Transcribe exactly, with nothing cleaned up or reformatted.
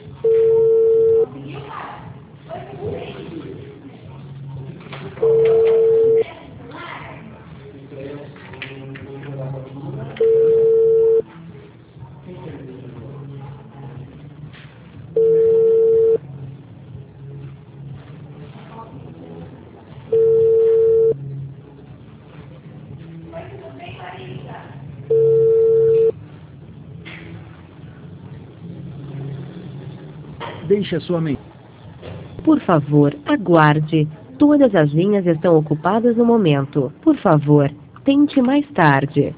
Deixe a sua mensagem. Por favor, aguarde. Todas as linhas estão ocupadas no momento. Por favor, tente mais tarde.